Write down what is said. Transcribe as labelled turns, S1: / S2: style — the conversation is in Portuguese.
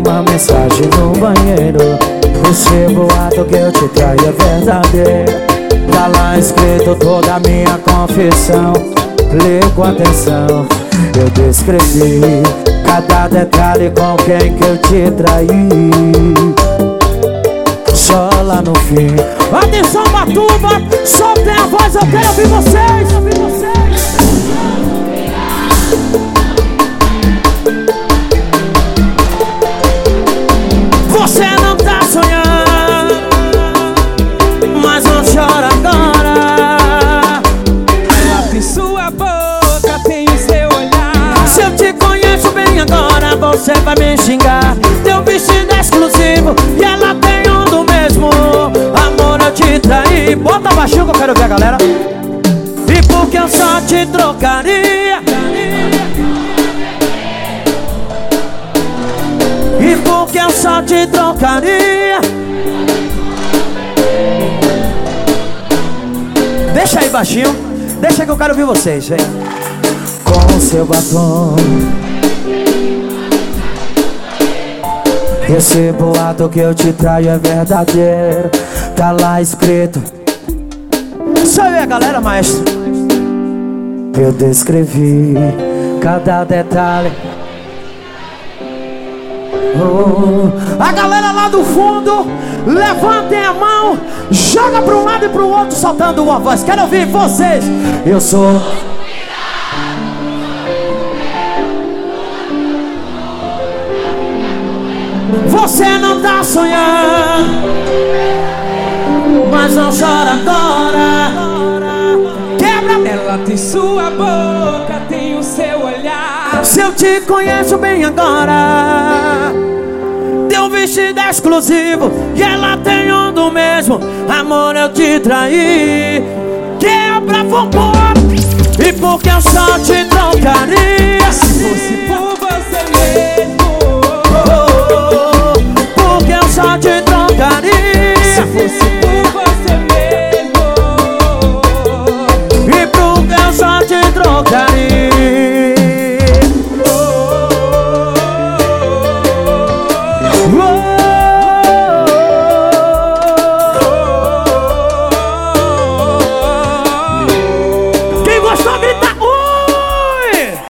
S1: uma mensagem no banheiro. Esse boato que eu te traio é verdadeiro. Tá lá escrito toda a minha confissão. Lê com atenção, eu descrevi cada detalhe com quem que eu te traí. Só lá no fim.
S2: Atenção, Batuba, soltem a voz, eu quero ouvir vocês. Você não tá sonhando, mas não chora agora.
S3: Em sua boca tem o seu olhar.
S2: Se eu te conheço bem agora, você vai me xingar. Teu vestido é exclusivo e ela tem um do mesmo. Amor, eu te traí. Bota baixinho que eu quero ver a galera. E porque eu só te trocaria. E porque eu só te trocaria. Deixa aí baixinho, deixa que eu quero ouvir vocês, hein?
S1: Com o seu batom. Esse boato que eu te traio é verdadeiro. Tá lá escrito.
S2: Só eu e a galera, maestro.
S1: Eu descrevi cada detalhe.
S2: A galera lá do fundo, levantem a mão, joga pra um lado e pro outro, soltando uma voz. Quero ouvir vocês.
S1: Eu sou.
S2: Você não tá sonhando, mas não chora agora. Quebra.
S3: Ela tem sua boca, tem o seu olhar.
S2: Se eu te conheço bem agora, teu vestido é exclusivo e ela tem um do mesmo. Amor, eu te traí. Quebra, vambora. E porque eu só te trocaria.
S3: Se fosse por